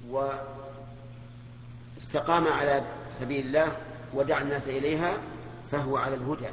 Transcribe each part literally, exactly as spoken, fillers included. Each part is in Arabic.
واستقام على سبيل الله ودعا الناس إليها فهو على الهدى.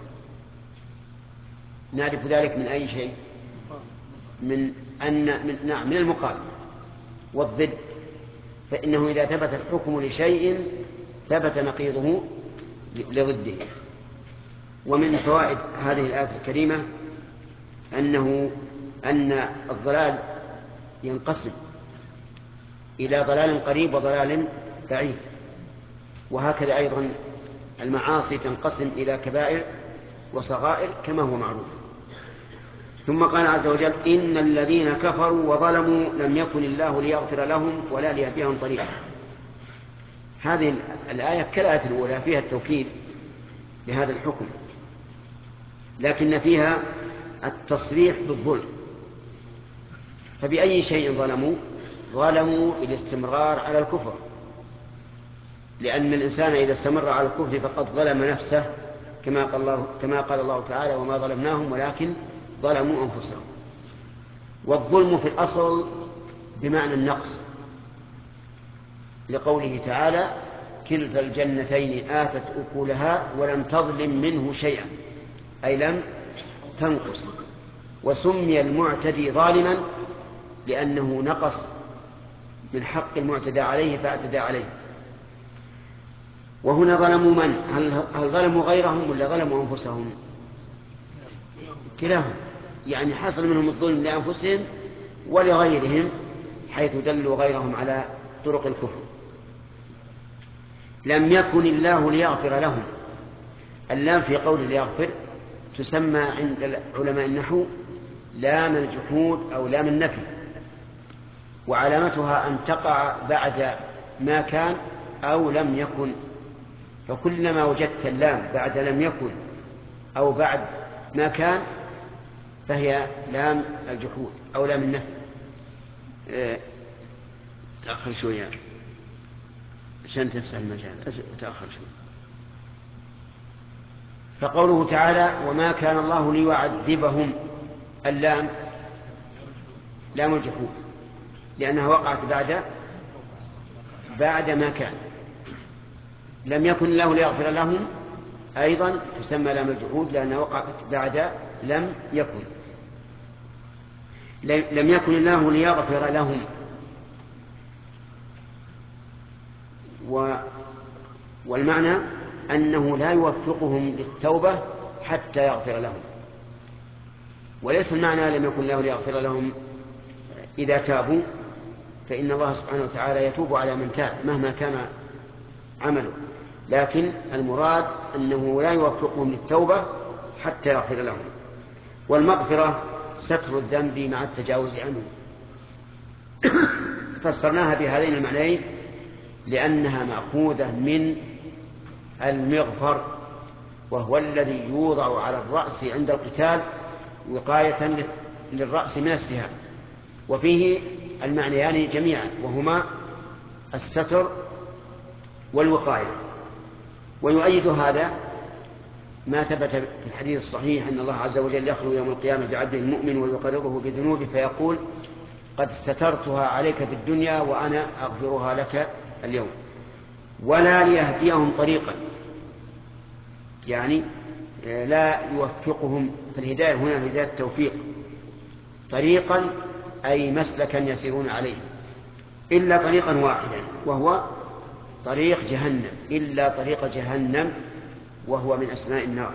نعرف ذلك من أي شيء؟ من أن من نعم من المقابل والضد، فإنه إذا ثبت الحكم لشيء ثبت نقيضه لضده. ومن فوائد هذه الآية الكريمة أنه أن الضلال ينقسم إلى ضلال قريب وضلال بعيد، وهكذا أيضا المعاصي تنقسم إلى كبائر وصغائر كما هو معروف. ثم قال عز وجل: إن الذين كفروا وظلموا لم يكن الله ليغفر لهم ولا ليهديهم طريقا. هذه الآية كالآية الأولى فيها التوكيد لهذا الحكم، لكن فيها التصريح بالظلم. فبأي شيء ظلموا؟ ظلموا بالاستمرار على الكفر، لأن الإنسان إذا استمر على الكفر فقد ظلم نفسه، كما قال الله, كما قال الله تعالى: وما ظلمناهم ولكن ظلموا أنفسهم. والظلم في الأصل بمعنى النقص، لقوله تعالى: كلتا الجنتين آتت أكلها ولم تظلم منه شيئا، أي لم تنقص. وسمي المعتدي ظالما لأنه نقص من حق المعتدى عليه فاعتدى عليه. وهنا ظلموا من؟ هل ظلموا غيرهم ولا ظلموا أنفسهم؟ كلاهم، يعني حصل منهم الظلم لأنفسهم ولغيرهم، حيث دلوا غيرهم على طرق الكفر. لم يكن الله ليغفر لهم. اللام في قول ليغفر تسمى عند علماء النحو لام الجحود أو لام النفي، وعلامتها أن تقع بعد ما كان أو لم يكن. فكلما وجدت اللام بعد لم يكن أو بعد ما كان فهي لام الجحود أو لام النفي. اه تأخر شوية عشان تفسح المجال، تأخر شوية. فقوله تعالى: وما كان الله ليعذبهم، اللام لام الجحود لأنها وقعت بعد بعد ما كان. لم يكن الله ليغفر لهم أيضا تسمى لام الجحود لأنها وقعت بعد لم يكن. لم يكن الله ليغفر لهم، و والمعنى أنه لا يوفقهم للتوبة حتى يغفر لهم. وليس المعنى لم يكن الله ليغفر لهم إذا تابوا، فإن الله سبحانه وتعالى يتوب على من تاب مهما كان عمله، لكن المراد أنه لا يوفقهم للتوبة حتى يغفر لهم. والمغفرة ستر الذنب مع التجاوز عنه. فسرناها بهذين المعنيين لأنها مأخوذة من المغفر، وهو الذي يوضع على الرأس عند القتال وقاية للرأس من السهام، وفيه المعنيان جميعا وهما الستر والوقاية. ويؤيد هذا ما ثبت في الحديث الصحيح أن الله عز وجل يخلو يوم القيامة بعبده المؤمن ويقرضه بذنوبه فيقول: قد سترتها عليك في الدنيا وأنا أغفرها لك اليوم. ولا ليهديهم طريقا، يعني لا يوفقهم. فالهداية هنا هداية التوفيق. طريقا أي مسلكا يسيرون عليه، إلا طريقا واحدا وهو طريق جهنم، إلا طريق جهنم وهو من أسماء النار،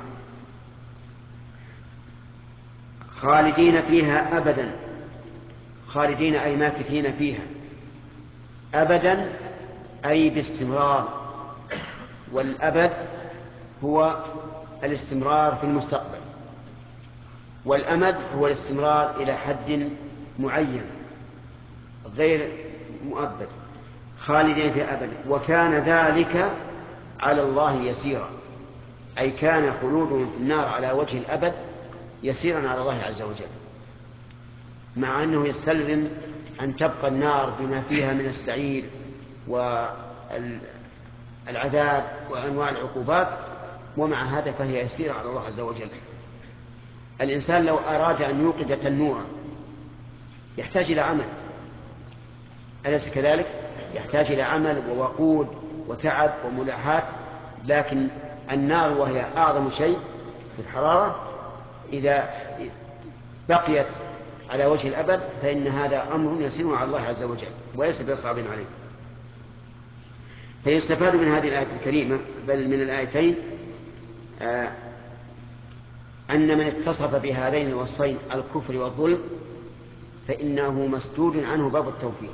خالدين فيها أبدا. خالدين أي ماكثين فيها، أبدا أي باستمرار، والأبد هو الاستمرار في المستقبل، والأمد هو الاستمرار إلى حد معين غير مؤبد. خالدين فيها أبدا. وكان ذلك على الله يسيرا، أي كان خلودهم في النار على وجه الأبد يسيرا على الله عز وجل، مع أنه يستلزم أن تبقى النار بما فيها من السعير والعذاب وأنواع العقوبات، ومع هذا فهي يسيرة على الله عز وجل. الإنسان لو أراد أن يوقد تنورا يحتاج إلى عمل، أليس كذلك؟ يحتاج إلى عمل ووقود وتعب وملاحات، لكن النار وهي أعظم شيء في الحرارة إذا بقيت على وجه الأبد فإن هذا أمر يسير على الله عز وجل وليس بصعب عليه. فيستفاد من هذه الآية الكريمة بل من الآيتين آه أن من اتصف بهذين الوصفين الكفر والظلم فإنه مسدود عنه باب التوفيق،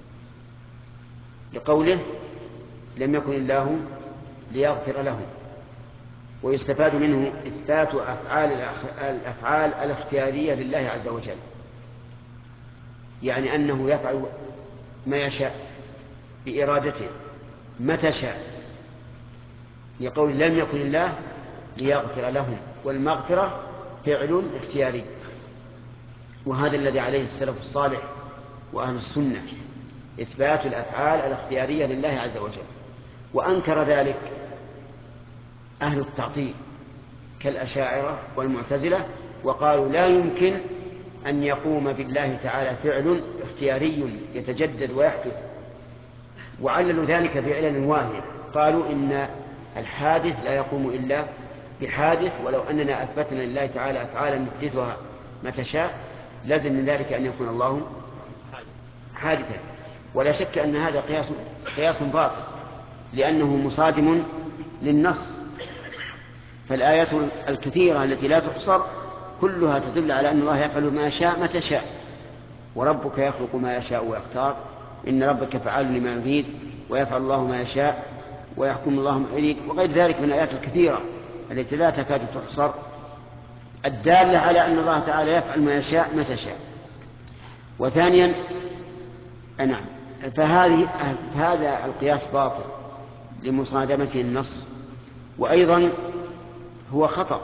لقوله لم يكن الله ليغفر لهم. ويستفاد منه إثبات أفعال الأفعال الاختيارية لله عز وجل، يعني أنه يفعل ما يشاء بإرادته متى شاء، لقول لم يكن الله ليغفر لهم، والمغفرة فعل اختياري، وهذا الذي عليه السلف الصالح وأهل السنة، إثبات الأفعال الاختيارية لله عز وجل. وأنكر ذلك أهل التعطيل كالأشاعرة والمعتزلة، وقالوا لا يمكن أن يقوم بالله تعالى فعل اختياري يتجدد ويحدث، وعللوا ذلك بعلل واهية. قالوا إن الحادث لا يقوم إلا بحادث، ولو أننا أثبتنا لله تعالى أفعالا يحدثها متى شاء لازم من ذلك أن يكون الله حادثا. ولا شك أن هذا قياس قياس باطل لأنه مصادم للنص، فالآيات الكثيرة التي لا تحصر كلها تدل على أن الله يفعل ما يشاء متى شاء، وربك يخلق ما يشاء ويختار، إن ربك فعال لما يريد، ويفعل الله ما يشاء ويحكم الله ما يريد، وغير ذلك من الآيات الكثيرة التي لا تكاد تحصر الدالة على أن الله تعالى يفعل ما يشاء متى شاء. وثانيا نعم فهذه هذا القياس باطل لمصادمته النص، وأيضا هو خطأ،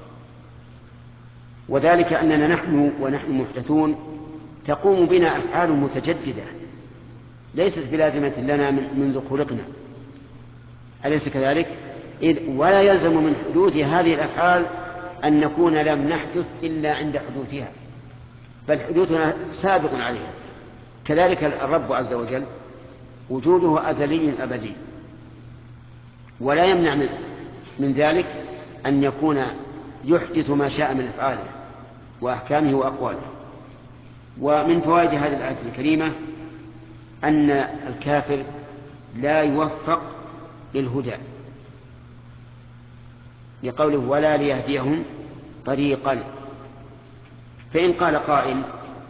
وذلك أننا نحن ونحن محدثون تقوم بنا أفعال متجددة ليست بلازمة لنا منذ خلقنا، أليس كذلك؟ إذ ولا يلزم من حدوث هذه الأفعال أن نكون لم نحدث إلا عند حدوثها، بل حدوثنا سابق عليها. كذلك الرب عز وجل وجوده أزلي أبدي، ولا يمنع من, من ذلك أن يكون يحدث ما شاء من أفعاله وأحكامه وأقواله. ومن فوائد هذه الآية الكريمة أن الكافر لا يوفق للهدى، لقوله ولا ليهديهم طريقا. فإن قال قائل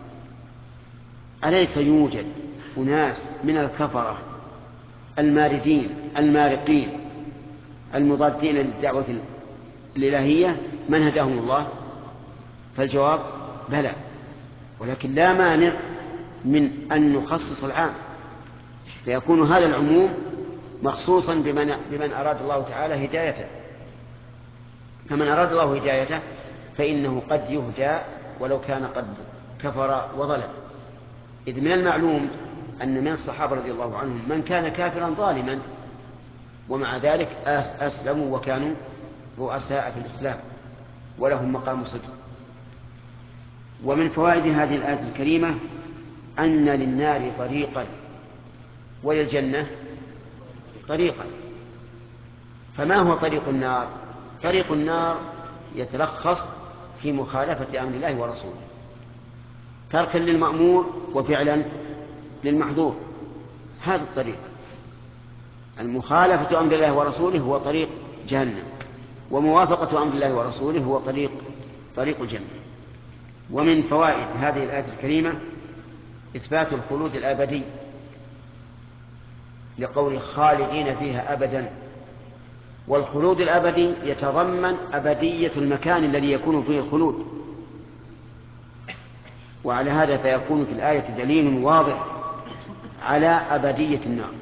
أليس يوجد أناس من الكفرة الماردين المارقين المضادين للدعوة الإلهية من هداهم الله؟ فالجواب بلى، ولكن لا مانع من أن نخصص العام، فيكون هذا العموم مخصوصا بمن, بمن أراد الله تعالى هدايته. فمن أراد الله هدايته فإنه قد يهدى ولو كان قد كفر وظلم، إذ من المعلوم أن من الصحابة رضي الله عنهم من كان كافرا ظالما ومع ذلك أسلموا وكانوا رؤساء في الإسلام ولهم مقام صدق. ومن فوائد هذه الآية الكريمة أن للنار طريقا وللجنة طريقا. فما هو طريق النار؟ طريق النار يتلخص في مخالفة أمر الله ورسوله، تركا للمأمور وفعلا للمحظور. هذا الطريق المخالفة أمر الله ورسوله هو طريق جهنم، وموافقة أمر الله ورسوله هو طريق طريق الجنة. ومن فوائد هذه الآية الكريمة إثبات الخلود الأبدي، لقول خالدين فيها أبدا، والخلود الأبدي يتضمن أبدية المكان الذي يكون فيه الخلود، وعلى هذا فيكون في الآية دليل واضح على أبدية النار.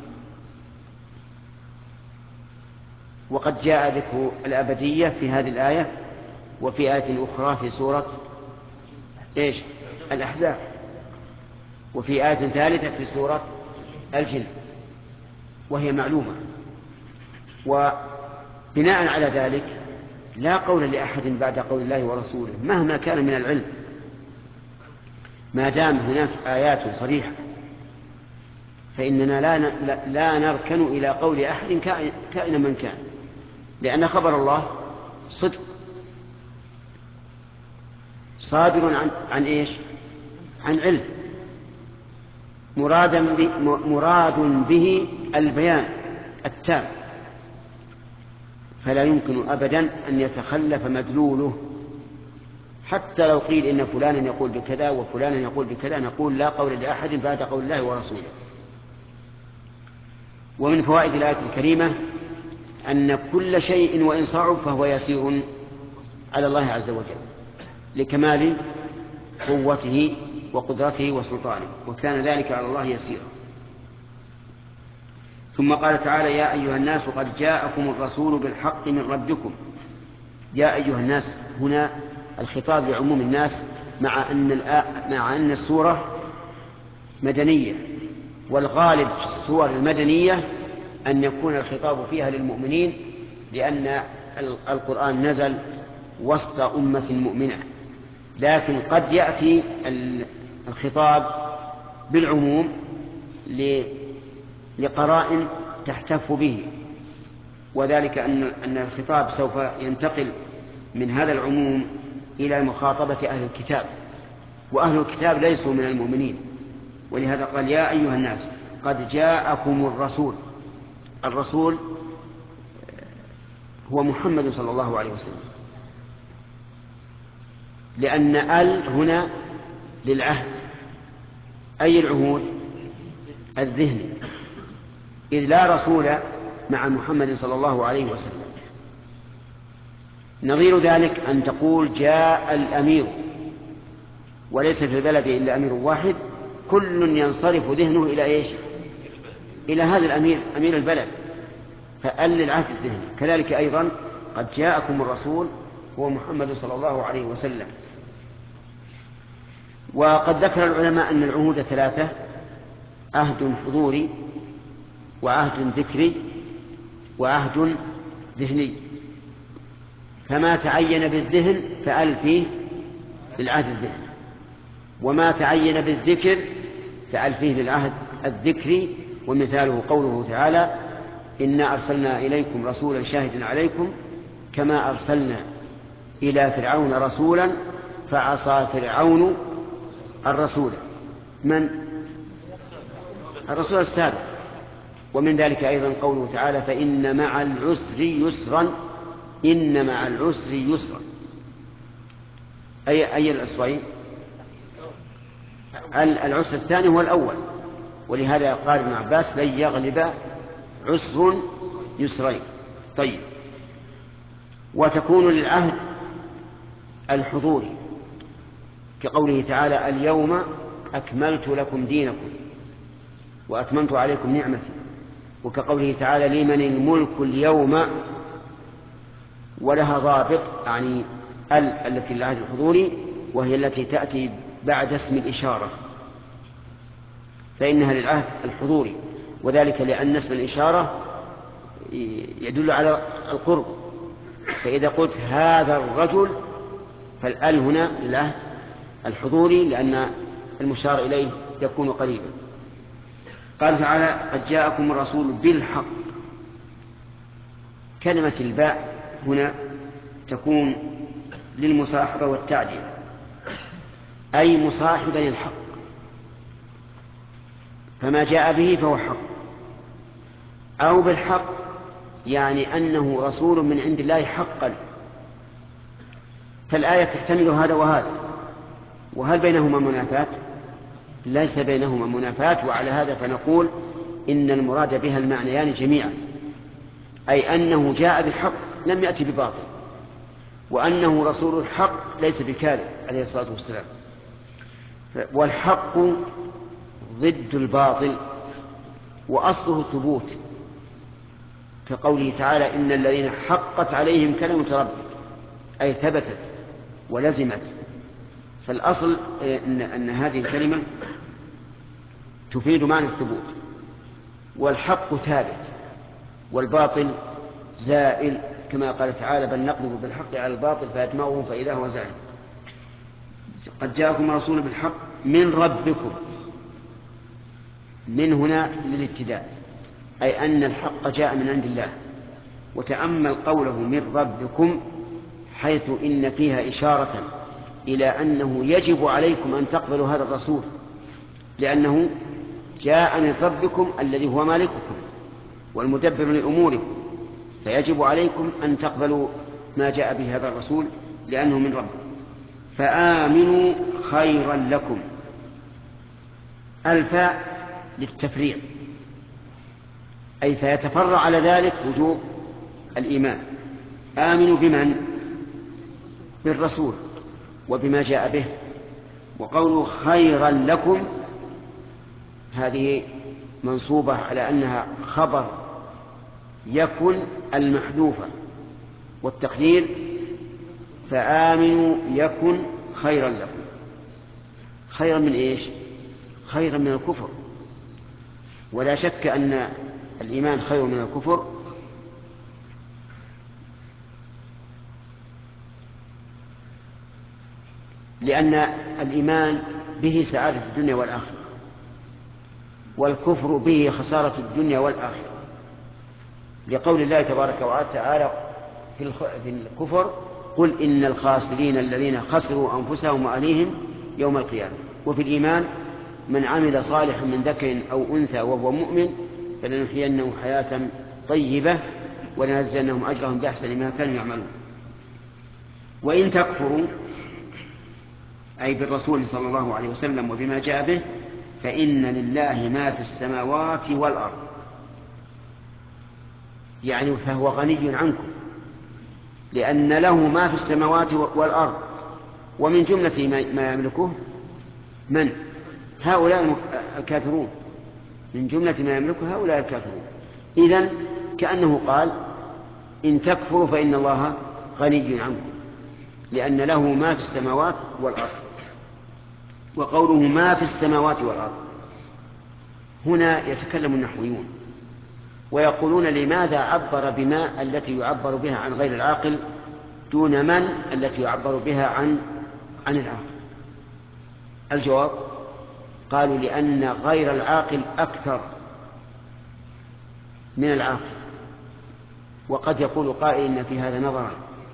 وقد جاء ذكر الأبدية في هذه الآية وفي آية أخرى في سورة إيش؟ الأحزاب، وفي آية ثالثة في سورة الجن، وهي معلومة. وبناء على ذلك لا قول لأحد بعد قول الله ورسوله مهما كان من العلم، ما دام هناك آيات صريحة فإننا لا لا نركن إلى قول أحد كائن من كان، لأن خبر الله صدق صادر عن عن إيش؟ عن علم مراد مراد به البيان التام، فلا يمكن أبدا أن يتخلف مدلوله. حتى لو قيل إن فلانا يقول بكذا وفلانا يقول بكذا، نقول لا قول لأحد بعد قول الله ورسوله. ومن فوائد الآية الكريمة أن كل شيء وإن صعب فهو يسير على الله عز وجل لكمال قوته وقدرته وسلطانه، وكان ذلك على الله يسيرا. ثم قال تعالى: يا أيها الناس قد جاءكم الرسول بالحق من ربكم. يا أيها الناس هنا الخطاب لعموم الناس، مع أن مع أن السورة مدنية، والغالب في السور المدنية أن يكون الخطاب فيها للمؤمنين، لأن القرآن نزل وسط أمة مؤمنة. لكن قد يأتي الخطاب بالعموم لقرائن تحتف به، وذلك أن الخطاب سوف ينتقل من هذا العموم إلى مخاطبة أهل الكتاب، وأهل الكتاب ليسوا من المؤمنين. ولهذا قال: يا أيها الناس قد جاءكم الرسول. الرسول هو محمد صلى الله عليه وسلم، لأن ال هنا للعهد، أي العهود؟ الذهني، إذ لا رسول مع محمد صلى الله عليه وسلم. نظير ذلك أن تقول: جاء الأمير، وليس في البلد إلا أمير واحد، كل ينصرف ذهنه إلى إيش؟ إلى هذا الأمير، أمير البلد، فأل للعهد الذهني. كذلك أيضا قد جاءكم الرسول هو محمد صلى الله عليه وسلم. وقد ذكر العلماء أن العهود ثلاثة: عهد حضوري، وعهد ذكري، وعهد ذهني. فما تعين بالذهن فأل فيه للعهد الذهني، وما تعين بالذكر فأل فيه للعهد الذكري. ومثاله قوله تعالى: إنا أرسلنا إليكم رسولا شاهدا عليكم كما أرسلنا إلى فرعون رسولا فعصى فرعون الرسول. من؟ الرسول السابق. ومن ذلك أيضا قوله تعالى: فإن مع العسر يسرا، إن مع العسر يسرا. أي أي العسرين؟ العسر الثاني هو الأول، ولهذا قال ابن عباس: لن يغلب عسر يسرين. طيب. وتكون للعهد الحضوري كقوله تعالى: اليوم أكملت لكم دينكم وأتممت عليكم نعمتي، وكقوله تعالى: لمن الملك اليوم، ولها ضابط، يعني ال التي للعهد الحضوري، وهي التي تأتي بعد اسم الإشارة، فإنها للعهد الحضوري، وذلك لأن اسم الإشارة يدل على القرب. فإذا قلت هذا الرجل فالآل هنا للعهد الحضوري، لأن المشار إليه يكون قريبا. قال تعالى: قد جاءكم الرسول بالحق. كلمة الباء هنا تكون للمصاحبة والتعدية، أي مصاحبا للحق، فما جاء به فهو حق. أو بالحق يعني أنه رسول من عند الله حقا. فالآية تحتمل هذا وهذا، وهل بينهما منافاة؟ ليس بينهما منافاة. وعلى هذا فنقول إن المراد بها المعنيان جميعا، أي أنه جاء بالحق لم يأتي بباطل، وأنه رسول الحق ليس بكاذب عليه الصلاة والسلام. والحق ضد الباطل، وأصله الثبوت، كقوله تعالى: إن الذين حقت عليهم كلمة ربك، أي ثبتت ولزمت. فالأصل إن, أن هذه الكلمة تفيد معنى الثبوت، والحق ثابت والباطل زائل، كما قال تعالى: بل نقذف بالحق على الباطل فيدمغه فإذا هو زائل. قد جاءكم رسول بالحق من ربكم. من هنا للابتداء، أي أن الحق جاء من عند الله. وتأمل قوله من ربكم، حيث إن فيها إشارة إلى أنه يجب عليكم أن تقبلوا هذا الرسول، لأنه جاء من ربكم الذي هو مالككم والمدبر لأموركم، فيجب عليكم أن تقبلوا ما جاء به هذا الرسول لأنه من ربكم. فآمنوا خيرا لكم، الفاء للتفريع، أي فيتفرع على ذلك وجوب الإيمان. آمنوا بمن؟ بالرسول وبما جاء به. وقولوا خيرا لكم هذه منصوبة على أنها خبر يكن المحذوفة، والتقدير فآمنوا يكن خيرا لكم. خيرا من إيش؟ خيرا من الكفر، ولا شك أن الإيمان خير من الكفر، لأن الإيمان به سعادة الدنيا والآخرة، والكفر به خسارة الدنيا والآخرة، لقول الله تبارك وتعالى في الكفر قل إن الخاسرين الذين خسروا أنفسهم وأهليهم يوم القيامة. وفي الإيمان من عمل صالحا من ذكر أو أنثى وهو مؤمن فلنحيينه حياة طيبة ولنجزينهم أجرهم بأحسن ما كانوا يعملون. وإن تكفروا أي بالرسول صلى الله عليه وسلم وبما جاء به فإن لله ما في السماوات والأرض، يعني فهو غني عنكم، لأن له ما في السماوات والأرض، ومن جملة ما يملكه من؟ هؤلاء الكافرون، من جملة ما يملكه هؤلاء الكافرون. إذن كأنه قال إن تكفروا فإن الله غني عنكم، لأن له ما في السماوات والأرض. وقوله ما في السماوات والأرض هنا يتكلم النحويون ويقولون لماذا عبر بما التي يعبر بها عن غير العاقل دون من التي يعبر بها عن عن العاقل؟ الجواب قالوا لأن غير العاقل أكثر من العاقل. وقد يقول قائل إن في هذا نظرا،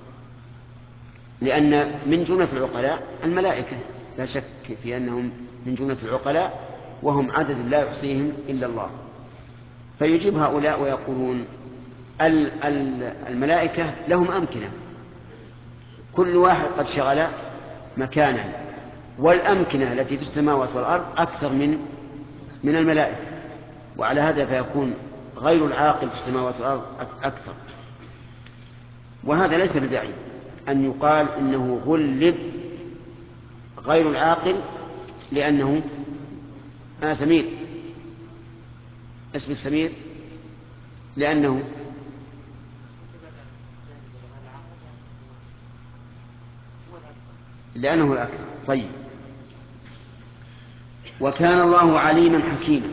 لأن من جملة العقلاء الملائكة لا شك في أنهم من جملة العقلاء وهم عدد لا يحصيهم إلا الله. فيجيب هؤلاء ويقولون الملائكة لهم أمكنة، كل واحد قد شغل مكانا، والأمكنة التي في السماوات والأرض أكثر من من الملائكة، وعلى هذا فيكون غير العاقل في السماوات والأرض أكثر. وهذا ليس بداعي أن يقال إنه غلب غير العاقل لأنه آه سمير، اسم سمير لأنه لأنه الأكثر. طيب، وكان الله عليما حكيما.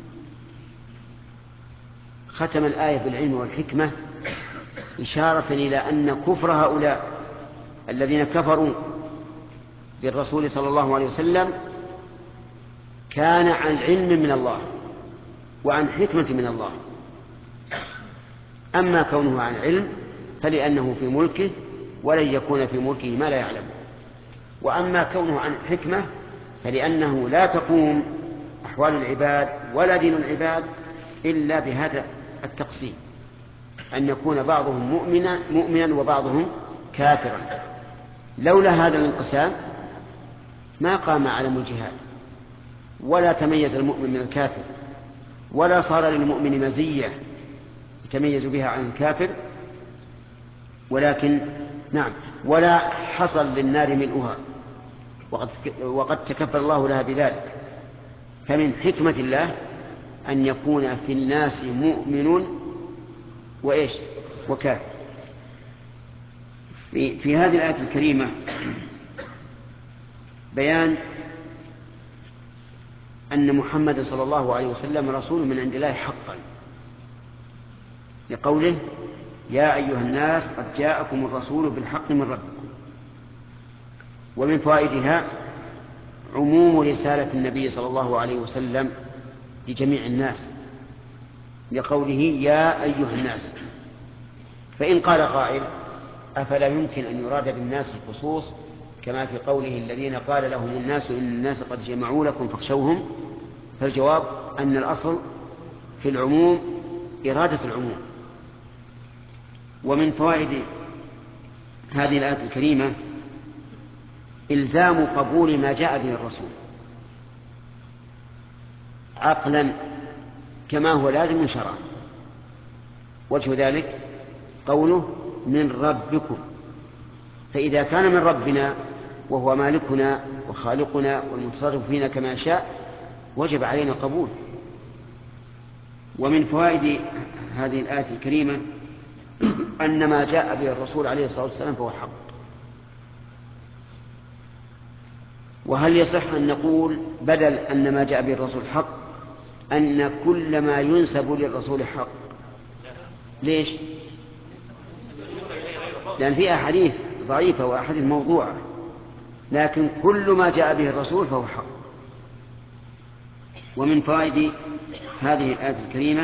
ختم الآية بالعلم والحكمة إشارة إلى أن كفر هؤلاء الذين كفروا بالرسول صلى الله عليه وسلم كان عن علم من الله وعن حكمة من الله. أما كونه عن علم فلأنه في ملكه ولن يكون في ملكه ما لا يعلم، وأما كونه عن حكمة فلأنه لا تقوم أحوال العباد ولا دين العباد إلا بهذا التقسيم، أن يكون بعضهم مؤمنا, مؤمنا وبعضهم كافرا. لولا هذا الانقسام ما قام علم الجهاد، ولا تميز المؤمن من الكافر، ولا صار للمؤمن مزية يتميز بها عن الكافر، ولكن نعم ولا حصل للنار ملؤها، وقد, وقد تكفل الله لها بذلك. فمن حكمة الله أن يكون في الناس مؤمن وإيش وكافر. في, في هذه الآية الكريمة بيان أن محمد صلى الله عليه وسلم رسول من عند الله حقا، لقوله يا أيها الناس قد جاءكم الرسول بالحق من ربكم. ومن فوائدها عموم رسالة النبي صلى الله عليه وسلم لجميع الناس لقوله يا أيها الناس. فإن قال قائل أفلا يمكن أن يراد بالناس الخصوص كما في قوله الذين قال لهم الناس إن الناس قد جمعوا لكم فاخشوهم؟ فالجواب أن الأصل في العموم إرادة العموم. ومن فوائد هذه الآية الكريمة إلزام قبول ما جاء به الرسول عقلا كما هو لازم شرعا. وجه ذلك قوله من ربكم، فإذا كان من ربنا وهو مالكنا وخالقنا والمتصرف فينا كما يشاء وجب علينا القبول. ومن فوائد هذه الآية الكريمة أن ما جاء به الرسول عليه الصلاة والسلام فهو حق. وهل يصح أن نقول بدل أن ما جاء به الرسول حق أن كل ما ينسب للرسول حق؟ ليش؟ لأن في أحاديث ضعيفة وأحاديث موضوعة، لكن كل ما جاء به الرسول فهو حق. ومن فوائد هذه الآية الكريمة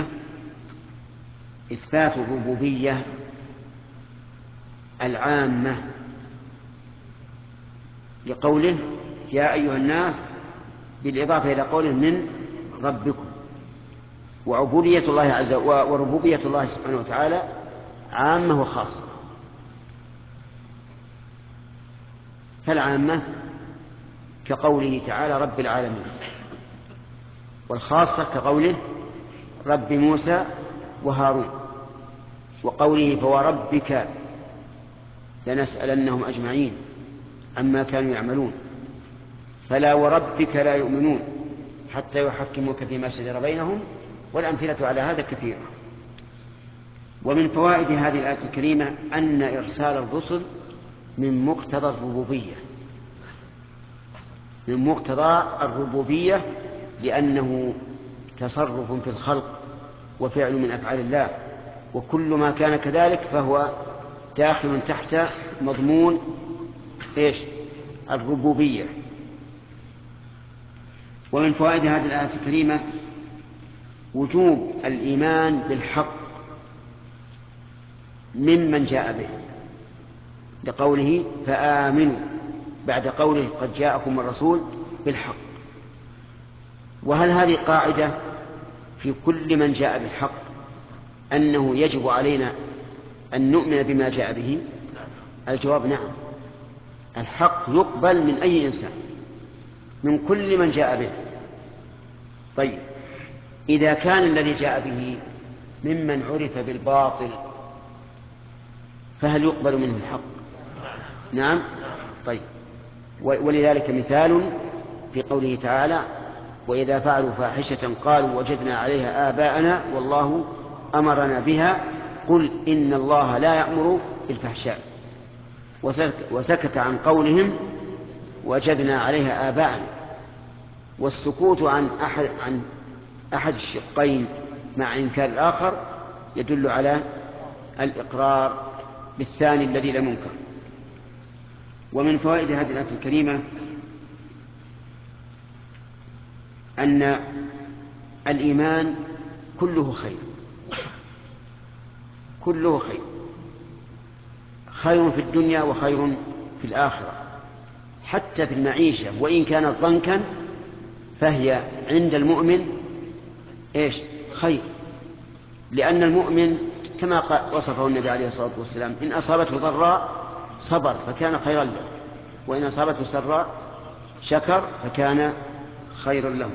إثبات الربوبية العامة لقوله يا أيها الناس بالإضافة إلى قوله من ربكم. وعبودية الله عز وجل وربوبية الله سبحانه وتعالى عامة وخاصة. فالعامة كقوله تعالى رب العالمين، والخاصة كقوله رب موسى وهارون، وقوله فوربك لنسألنهم أجمعين عما كانوا يعملون فلا وربك لا يؤمنون حتى يحكموك فيما شجر بينهم، والأمثلة على هذا كثيرة. ومن فوائد هذه الآية الكريمة أن إرسال الرسل من مقتضى الربوبية من مقتضى الربوبية لأنه تصرف في الخلق وفعل من أفعال الله، وكل ما كان كذلك فهو داخل تحت مضمون إيش؟ الربوبية. ومن فوائد هذه الآية الكريمة وجوب الإيمان بالحق ممن جاء به لقوله فآمنوا بعد قوله قد جاءكم الرسول بالحق. وهل هذه قاعدة في كل من جاء بالحق أنه يجب علينا أن نؤمن بما جاء به؟ الجواب نعم، الحق يقبل من أي إنسان من كل من جاء به. طيب إذا كان الذي جاء به ممن عرف بالباطل فهل يقبل منه الحق؟ نعم. طيب ولذلك مثال في قوله تعالى وإذا فعلوا فاحشة قالوا وجدنا عليها آباءنا والله أمرنا بها قل إن الله لا يأمر بالفحشاء، وسكت عن قولهم وجدنا عليها آباءنا. والسكوت عن أحد, عن أحد الشقين مع إنكار الآخر يدل على الإقرار بالثاني الذي لا منكر. ومن فوائد هذه الآية الكريمة أن الإيمان كله خير كله خير خير في الدنيا وخير في الآخرة، حتى في المعيشة وإن كانت ضنكا فهي عند المؤمن إيش؟ خير، لأن المؤمن كما وصفه النبي عليه الصلاة والسلام إن أصابته ضراء صبر فكان خيرا له، وإن أصابته سراء شكر فكان خيرا له.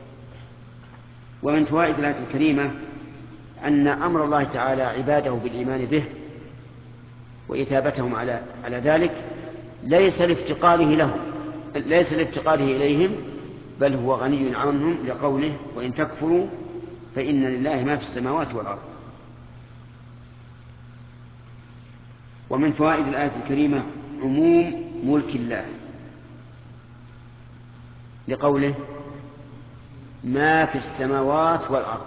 ومن فوائد الآية الكريمة أن أمر الله تعالى عباده بالإيمان به وإثابتهم على على ذلك ليس لافتقاره لهم ليس لافتقاره إليهم، بل هو غني عنهم لقوله وإن تكفروا فإن لله ما في السماوات والأرض. ومن فوائد الآية الكريمة عموم ملك الله لقوله ما في السماوات والأرض،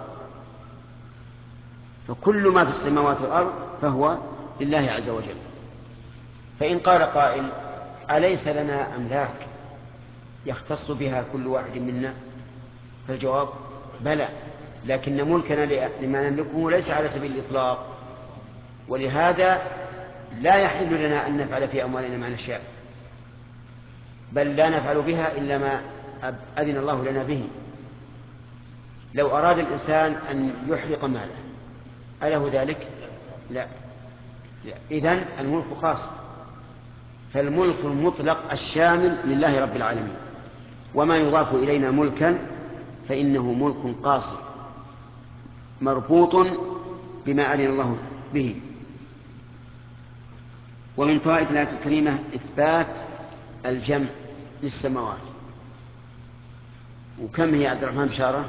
فكل ما في السماوات والأرض فهو لله عز وجل. فإن قال قائل أليس لنا أملاك يختص بها كل واحد منا؟ فالجواب بلى، لكن ملكنا لما نملكه ليس على سبيل الإطلاق، ولهذا لا يحل لنا أن نفعل في أموالنا ما نشاء، بل لا نفعل بها إلا ما أذن الله لنا به. لو أراد الإنسان أن يحرق ماله أله ذلك؟ لا, لا. إذن الملك خاص، فالملك المطلق الشامل لله رب العالمين، وما يضاف إلينا ملكا فإنه ملك قاصر مربوط بما أذن الله به. ومن فوائد الآية الكريمة إثبات الجمع للسماوات. وكم هي عبد الرحمن بشارة؟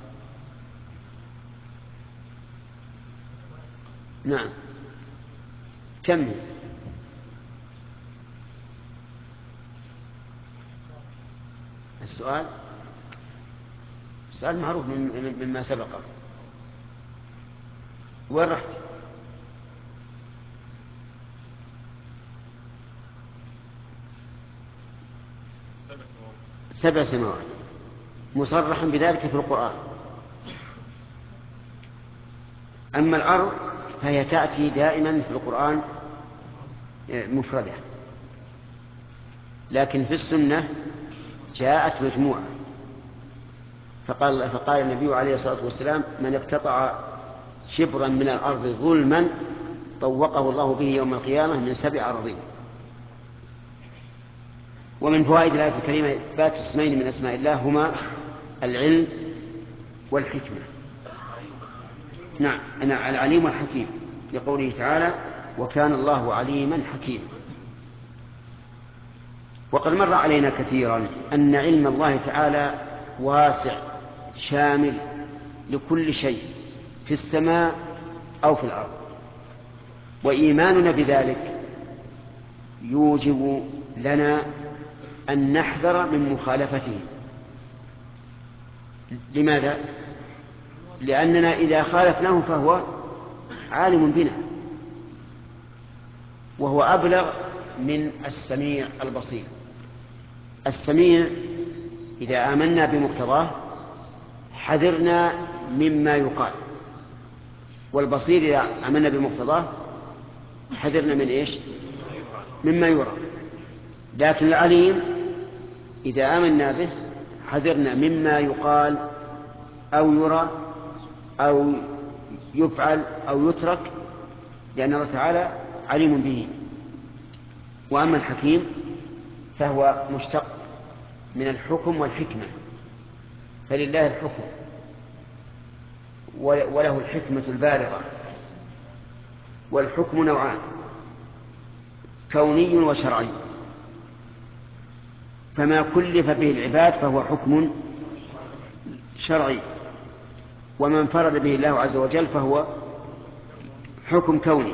نعم، كم هي؟ السؤال السؤال معروف مما سبقه. وين رحت؟ سبع سماوات مصرحا بذلك في القرآن. أما الأرض فهي تأتي دائما في القرآن مفردة، لكن في السنة جاءت مجموعة. فقال, فقال النبي عليه الصلاة والسلام: من اقتطع شبرا من الأرض ظلما طوقه الله به يوم القيامة من سبع أراضين. ومن فوائد الآية الكريمة إثبات اسمين من أسماء الله هما العلم والحكمة. نعم، أنا العليم والحكيم، لقوله تعالى: وكان الله عليما حكيما. وقد مر علينا كثيرا أن علم الله تعالى واسع شامل لكل شيء في السماء أو في الأرض، وإيماننا بذلك يوجب لنا أن نحذر من مخالفته. لماذا؟ لأننا إذا خالفناه فهو عالم بنا، وهو أبلغ من السميع البصير. السميع إذا آمنا بمقتضاه حذرنا مما يقال، والبصير إذا آمنا بمقتضاه حذرنا من إيش؟ مما يرى. لكن العليم إذا آمنا به حذرنا مما يقال أو يرى أو يفعل أو يترك، لأن الله تعالى عليم به. وأما الحكيم فهو مشتق من الحكم والحكمة، فلله الحكم وله الحكمة البالغة. والحكم نوعان: كوني وشرعي. فما كلف به العباد فهو حكم شرعي، وما انفرد به الله عز وجل فهو حكم كوني.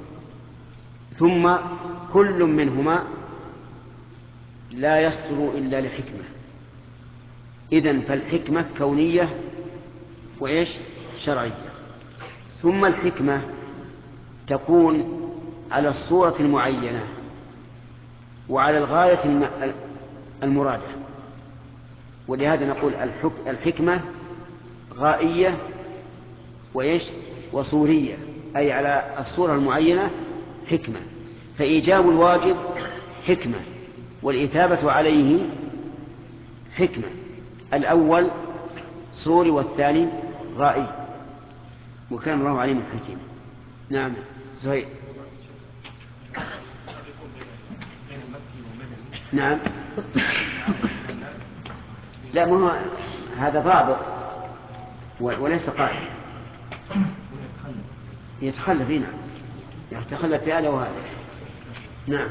ثم كل منهما لا يصدر إلا لحكمة. إذن فالحكمة كونية وإيش؟ شرعية. ثم الحكمة تكون على الصورة المعينة وعلى الغاية المرادة، ولهذا نقول الحكمة غائية وإيش؟ وصورية، أي على الصورة المعينة حكمة. فإيجاب الواجب حكمة، والإثابة عليه حكمة. الأول صوري والثاني غائي، وكان الله عليم حكيم. نعم زهير. نعم، لا، ما هو هذا ضابط وليس قائم. يتخلف هنا، يتخلف في هذا وهذا. نعم.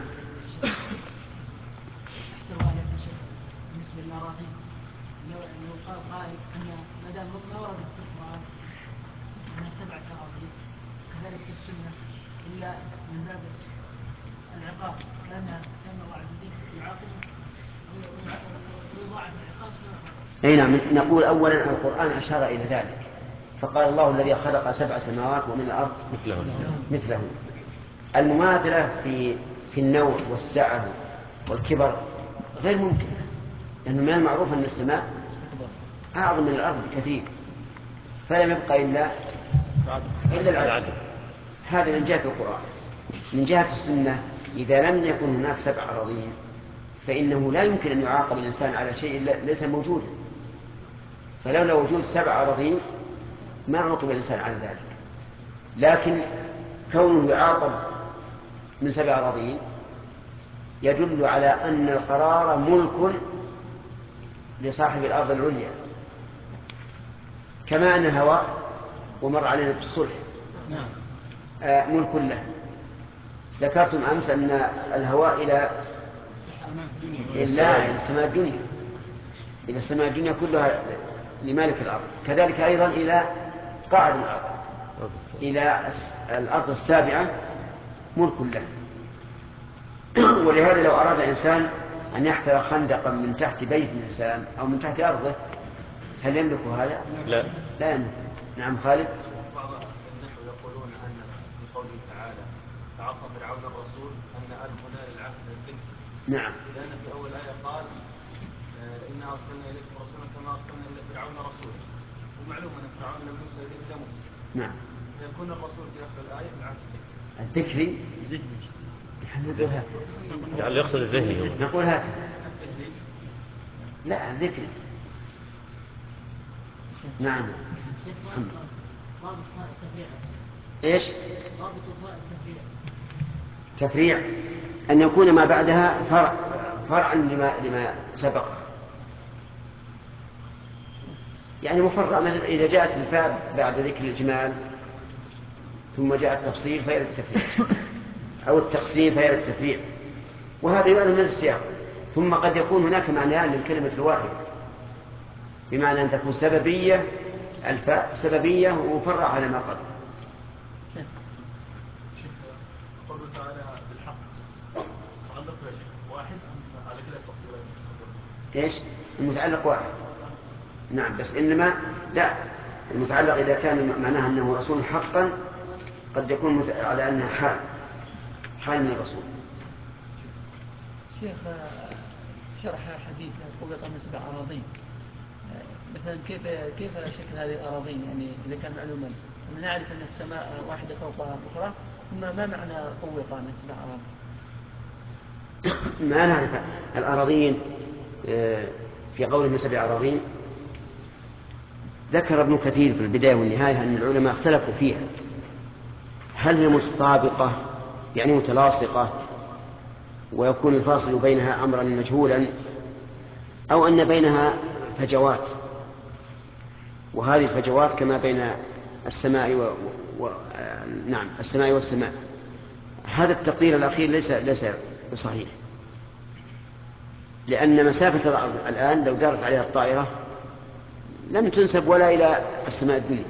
بالنسبة للأراضي، لو قال قائل أن ما دام ما ورد في القرآن أنها سبعة أراضي، كذلك في السنة، إلا من باب العقاب، لأن كان الله عز وجل يعاقب ويضاعف العقاب سبعة. أي نعم. نقول أولا القرآن أشار إلى ذلك، فقال: الله الذي خلق سبع سماوات ومن الأرض مثله مثله. المماثلة في في النوع والسعة والكبر غير ممكن، لأنه من المعروف أن السماء أعظم من الأرض بكثير. فلم يبقى إلا إلا العدل. هذا من جهة القرآن. من جهة السنة إذا لم يكن هناك سبع أراضين فإنه لا يمكن أن يعاقب الإنسان على شيء ليس موجودا. فلولا وجود سبع أراضين ما عوقب الإنسان على ذلك، لكن كونه يعاقب من سبع أراضين يدل على أن القرار ملك لصاحب الأرض العليا، كما أن الهواء ومر علينا بالصلح آه ملك له. ذكرتم أمس أن الهواء إلى إلى السماء الدنيا، إلى السماء الدنيا كلها لمالك الأرض، كذلك أيضا إلى قاعد الأرض، إلى الأرض السابعة ملك له. ولهذا لو أراد إنسان أن يحفر خندقا من تحت بيت الإنسان أو من تحت أرضه هل يملك هذا؟ لا لا يملك. نعم خالد. بعض النحو يقولون أن في قوله تعالى فعصى فرعون الرسول أن ألف هنا للعهد الذكر. نعم. لأن في أول آية قال إنا أرسلنا إليكم رسولا كما أرسلنا إلى فرعون رسولا، ومعلوم أن فرعون لم يرسل إليه إلا موسى. نعم. فيكون الرسول في آخر الآية العهد الذكري. يعني يقصد الذهني. نقول هذا لا الذكري. نعم. ايش؟ تفريع أن يكون ما بعدها فرع فرعا لما لما سبق، يعني مفرع. مثلا إذا جاءت الفاء بعد ذكر الإجمال ثم جاء التفصيل فيرد التفريع، أو التقسيم فيرد التفريع، وهذا يؤذن من السياق. ثم قد يكون هناك معنيان للكلمة الواحدة، بمعنى أن تكون سببية، الفاء سببية ومفرع على ما قبل. قوله تعالى بالحق تعلق واحد على كلا التفصيلين. ايش؟ المتعلق واحد. نعم، بس إنما لا، المتعلق إذا كان معناها أنه رسول حقا قد يكون على أنها حال حال من الرسول. شيخ شرح حديث طبق من سبع أراضين، مثلا كيف كيف شكل هذه الأراضين؟ يعني إذا كان معلوما نعرف أن السماء واحدة فوق الأخرى، ثم ما معنى طوق من سبع أراضين؟ ما نعرف الأراضين في قوله من سبع أراضين. ذكر ابن كثير في البداية والنهاية أن العلماء اختلفوا فيها، هل هي متطابقة يعني متلاصقة ويكون الفاصل بينها أمرا مجهولا، أو أن بينها فجوات، وهذه الفجوات كما بين السماء و... و... نعم السماء والسماء. هذا التقدير الأخير ليس ليس بصحيح، لأن مسافة الأرض الآن لو دارت عليها الطائرة لم تنسب ولا إلى السماء الدنيا،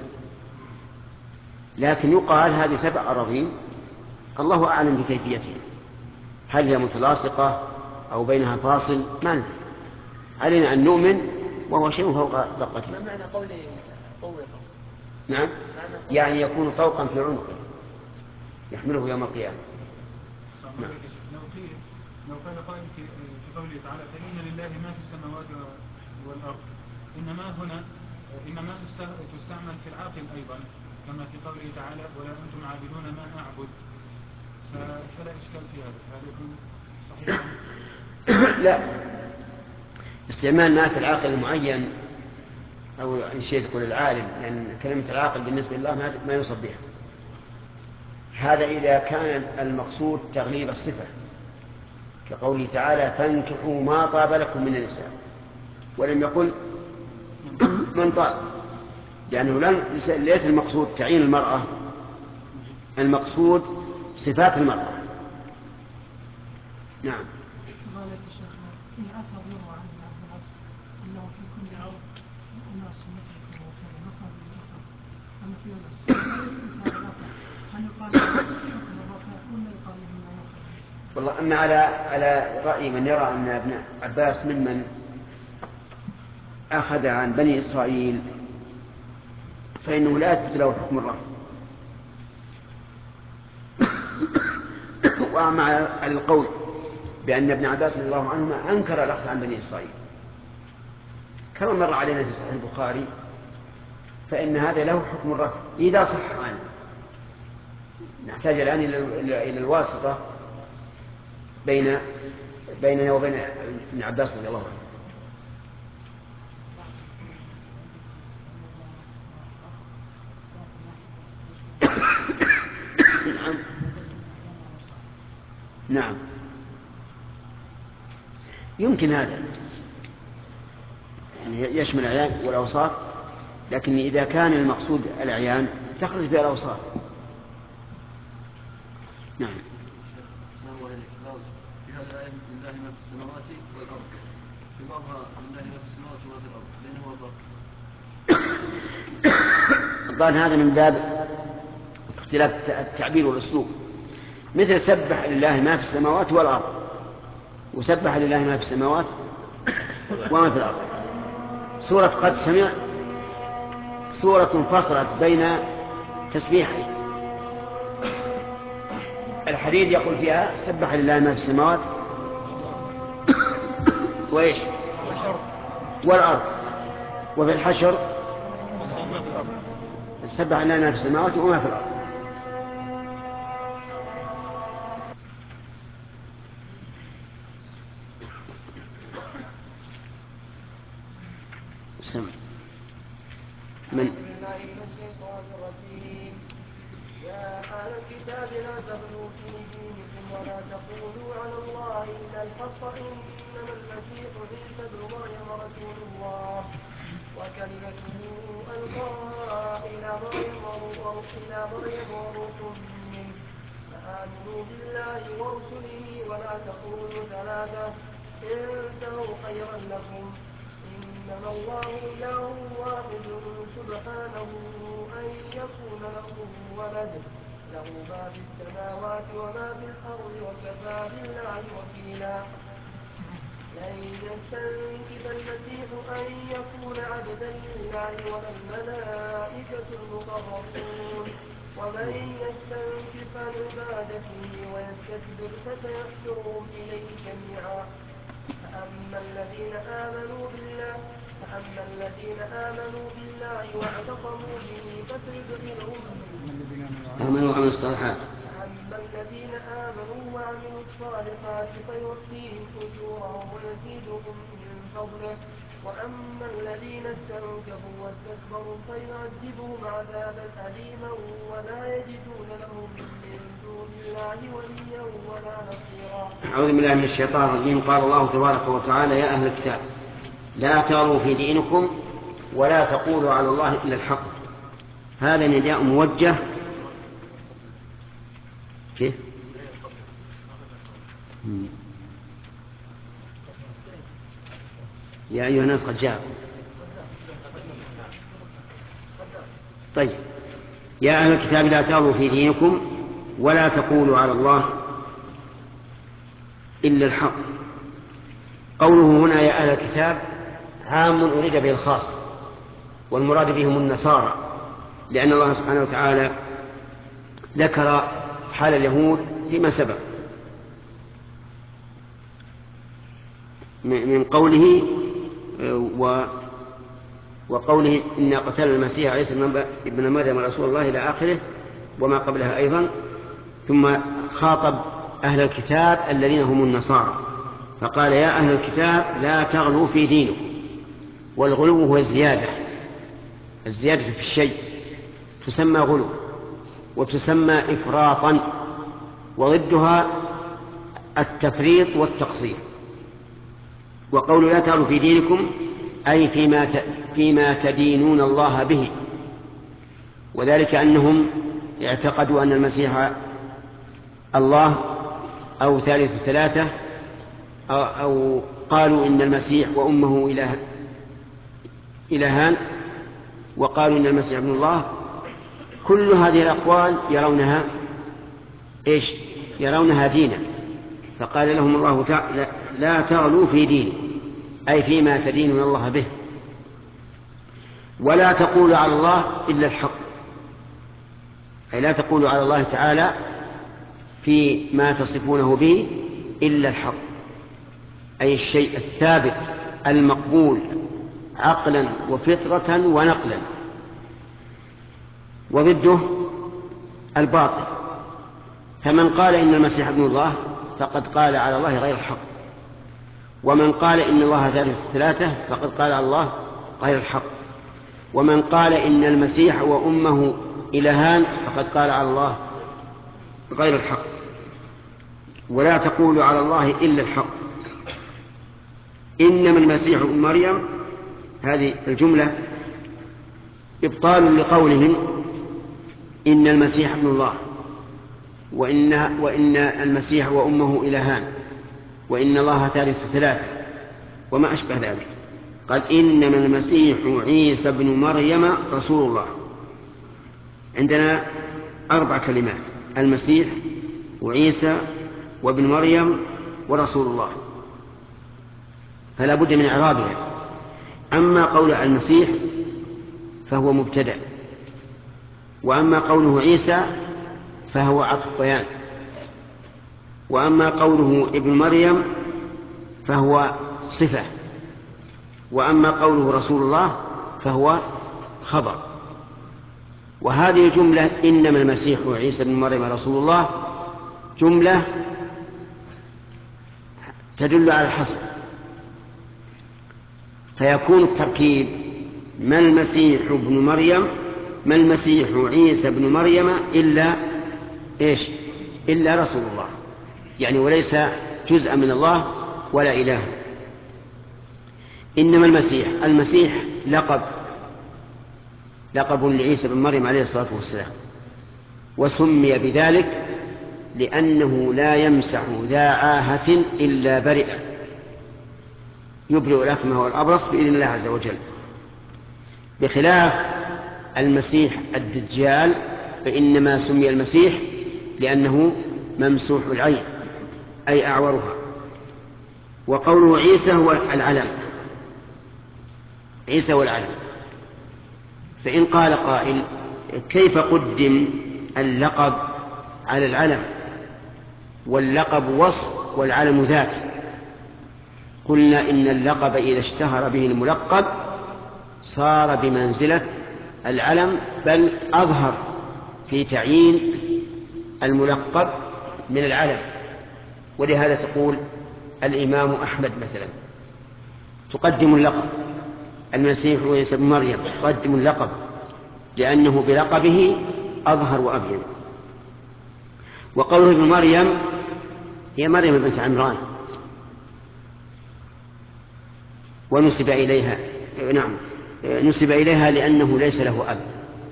لكن يقال هذه سبع أراضين الله أعلم بكيفيتها، هل هي متلاصقة أو بينها فاصل ما ندري، علينا أن نؤمن وهو شيء فوق طاقته. ما معنى قولي طوق؟ نعم، يعني يكون طوقا في عنقه يحمله يوم القيامة. نعم. لو قيل لو قال قائل في قوله تعالى فإن لله ما في السماوات والأرض، إنما هنا إنما تستعمل في العاقل أيضا كما في قوله تعالى ولا أنتم عابدون ما أعبد، فلا إشكال في هذا، هذا يكون صحيحا؟ لا، استعمال ما في العاقل المعين أو إن شئت تقول العالم، لأن كلمة العاقل بالنسبة لله ما يوصف بها. هذا إذا كان المقصود تغليب الصفة، كقوله تعالى فانكحوا ما طاب لكم من النساء، ولم يقل من طاب، لأنه ليس المقصود تعيين المرأة، المقصود صفات المرأة. نعم. في أثر يروى عن ابن عباس أنه في كل أرض أناس يتركوا وكذا نفر بالأخر، أما في الأسفل هل يقال حكم الرفع ولا يقال له ما يقال؟ والله أما على على رأي من يرى أن ابن عباس ممن أخذ عن بني إسرائيل فإنه لا يثبت له حكم الرفع. وأما على القول بأن ابن عباس رضي الله عنهما أنكر الأخذ عن بني إسرائيل كما مر علينا في صحيح البخاري، فإن هذا له حكم الرفع إذا صح عنه. نحتاج الآن إلى الواسطة بين بيننا وبين ابن عباس رضي الله عنه. نعم نعم يمكن هذا يشمل الأعيان والأوصاف، لكن إذا كان المقصود الأعيان تخرج بها الأوصاف. نعم. في هذا الآية لله ما في السماوات والأرض، في بعضها لله ما في السماوات وما في الأرض، لأنه هو الضرب. الظاهر هذا من باب اختلاف التعبير والأسلوب، مثل سبح لله ما في السماوات والأرض، وسبح لله ما في السماوات وما في الأرض. سورة قد سمع سورة فصلت بين تسبيحين. الحديد يقول فيها سبح لله ما في السماوات وإيش والأرض، وفي الحشر سبح لله ما في السماوات وما في الأرض. سمع من يا أهل الكتاب لا تغلوا في دينكم ولا تقولوا على الله إلا الحق إنما المسيح عيسى ابن مريم رسول الله وكلمته ألقاها إلى مريم إلى مريم وروح منه فآمنوا بالله ورسله ولا تقولوا ثلاثة انتهوا خيرا لكم إنما الله إله واحد سبحانه أن يكون له ولد له ما في السماوات وما في الأرض وكفى بالله وكيلا. لن يستنكف المسيح أن يكون عبدا لله ولا الملائكة المقربون ومن يستنكف عن عبادته ويستكبر فسيحشرهم إليه جميعا. فأما الذين آمنوا بالله فأما الذين آمنوا بالله واعتصموا به فسيدخلهم آمنوا وعملوا الصالحات فأما الذين آمنوا وعملوا الصالحات فيوفيهم أجورهم ويزيدهم من فضله وأما الذين استنكفوا واستكبروا فيعذبهم عذابا أليما ولا يجدون لهم من دون الله وليا ولا نصيرا. أعوذ بالله من الشيطان الرجيم. قال الله تبارك وتعالى يا أهل الكتاب لا تغلوا في دينكم ولا تقولوا على الله إلا الحق. هذا نداء موجه كيف؟ يا أيها الناس قد جاءكم. طيب يا أهل الكتاب لا تغلوا في دينكم ولا تقولوا على الله إلا الحق. قوله هنا يا أهل الكتاب عام أريد به الخاص، والمراد بهم النصارى، لأن الله سبحانه وتعالى ذكر حال اليهود فيما سبق من قوله و وقوله إن قتل المسيح عيسى ابن مريم رسول الله إلى آخره وما قبلها أيضا، ثم خاطب أهل الكتاب الذين هم النصارى فقال يا أهل الكتاب لا تغلوا في دينكم. والغلو هو الزيادة، الزيادة في الشيء تسمى غلو وتسمى إفراطا، وضدها التفريط والتقصير. وقول لا تغلوا في دينكم أي فيما فيما تدينون الله به، وذلك أنهم اعتقدوا أن المسيح الله أو ثالث ثلاثة أو قالوا إن المسيح وأمه إله إلهان، وقالوا إن المسيح ابن الله. كل هذه الأقوال يرونها إيش؟ يرونها دينا. فقال لهم الله تعالى لا تغلوا في دين أي فيما تدينون الله به، ولا تقولوا على الله إلا الحق، أي لا تقولوا على الله تعالى فيما تصفونه به إلا الحق، أي الشيء الثابت المقبول عقلا وفطرة ونقلا. وضده الباطل. فمن قال إن المسيح ابن الله فقد قال على الله غير الحق، ومن قال إن الله ثالث ثلاثة فقد قال على الله غير الحق، ومن قال إن المسيح وأمه إلهان فقد قال على الله غير الحق. ولا تقول على الله إلا الحق. إنما المسيح ابن مريم، هذه الجملة إبطال لقولهم إن المسيح ابن الله، وإن, وإن المسيح وأمه إلهان، وإن الله ثالث ثلاثة وما أشبه ذلك. قال إنما المسيح عيسى ابن مريم رسول الله. عندنا أربع كلمات: المسيح وعيسى وابن مريم ورسول الله، فلا بد من إعرابها. أما قول المسيح فهو مبتدأ، وأما قوله عيسى فهو عطف بيان، وأما قوله ابن مريم فهو صفة، وأما قوله رسول الله فهو خبر. وهذه الجملة إنما المسيح وعيسى بن مريم رسول الله جملة تدل على الحصر، فيكون التركيب ما المسيح ابن مريم ما المسيح عيسى بن مريم إلا إيش؟ إلا رسول الله، يعني وليس جزءا من الله ولا إله. إنما المسيح، المسيح لقب لقب لعيسى بن مريم عليه الصلاة والسلام، وسمي بذلك لأنه لا يمسح ذا عاهة إلا برئ، يبرئ الأكمه والأبرص بإذن الله عز وجل، بخلاف المسيح الدجال فإنما سمي المسيح لأنه ممسوح العين أي أعورها. وقوله عيسى هو العلم، عيسى والعلم. فإن قال قائل كيف قدم اللقب على العلم واللقب وصف والعلم ذات؟ قلنا إن اللقب إذا اشتهر به الملقب صار بمنزلة العلم، بل أظهر في تعيين الملقب من العلم. ولهذا تقول الإمام أحمد مثلا تقدم اللقب، المسيح عيسى بن مريم تقدم اللقب لأنه بلقبه أظهر وأبين. وقوله ابن مريم هي مريم بنت عمران، ونسب إليها نعم نسب إليها لأنه ليس له أب،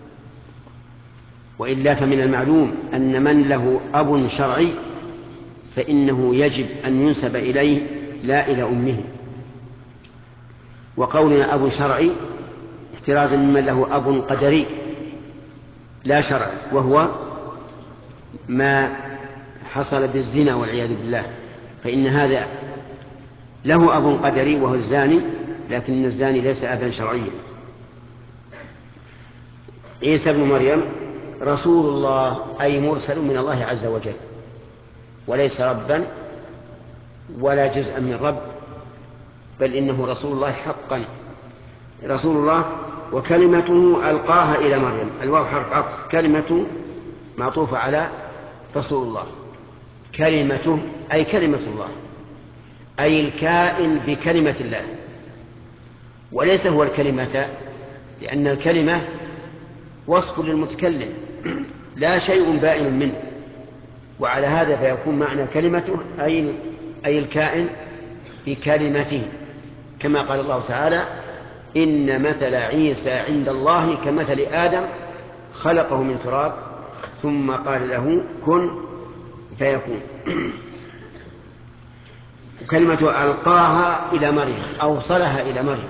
وإلا فمن المعلوم أن من له أب شرعي فإنه يجب أن ينسب إليه لا إلى أمه. وقولنا أب شرعي احترازا ممن له أب قدري لا شرعي، وهو ما حصل بالزنا والعياذ بالله، فإن هذا له أب قدري وهو الزاني، لكن الزاني ليس أبا شرعيا. عيسى بن مريم رسول الله أي مرسل من الله عز وجل، وليس ربا ولا جزءا من رب، بل إنه رسول الله حقا، رسول الله. وكلمته ألقاها إلى مريم، الواو حرف عطف، كلمة معطوفة على رسول الله، كلمته أي كلمة الله، أي الكائن بكلمة الله، وليس هو الكلمة، لأن الكلمة وصف للمتكلم لا شيء بائن منه، وعلى هذا فيكون معنى كلمته أي أي الكائن بكلمته، كما قال الله تعالى إن مثل عيسى عند الله كمثل آدم خلقه من تراب ثم قال له كن فيكون. كلمة ألقاها إلى مريم أوصلها إلى مريم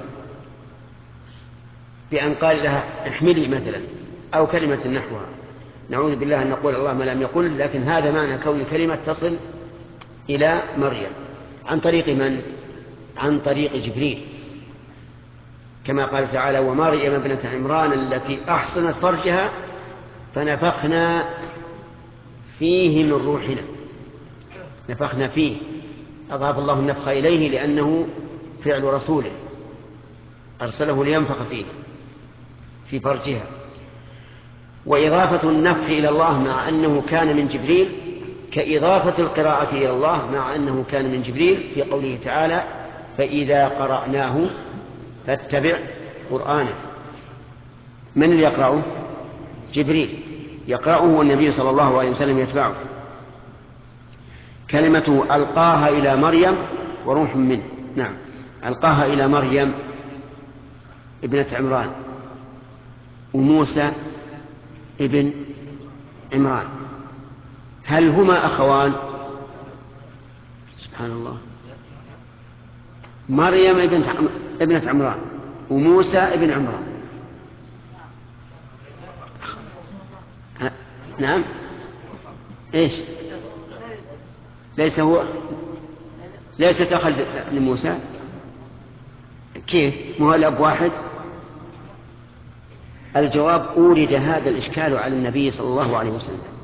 بأن قال لها احملي مثلا، أو كلمة نحوها. نعوذ بالله أن نقول الله ما لم يقل، لكن هذا معنى كون كلمة تصل إلى مريم عن طريق من؟ عن طريق جبريل، كما قال تعالى ومريم ابنة عمران التي أحصنت فرجها فنفخنا فيه من روحنا. نفخنا فيه، أضاف الله النفخ إليه لأنه فعل رسوله أرسله لينفخ فيه في فرجها. وإضافة النفخ إلى الله مع أنه كان من جبريل كإضافة القراءة إلى الله مع أنه كان من جبريل في قوله تعالى فإذا قرأناه فاتبع قرآنه. من اللي يقرأه؟ جبريل يقرأه والنبي صلى الله عليه وسلم يتبعه. كلمة ألقاها إلى مريم وروح منه. نعم، ألقاها إلى مريم ابنة عمران وموسى ابن عمران، هل هما أخوان؟ سبحان الله، مريم ابنة عمران وموسى ابن عمران. نعم، ايش؟ ليس هو ليست أخا لموسى؟ كيف؟ مو الأب واحد؟ الجواب: أورد هذا الإشكال على النبي صلى الله عليه وسلم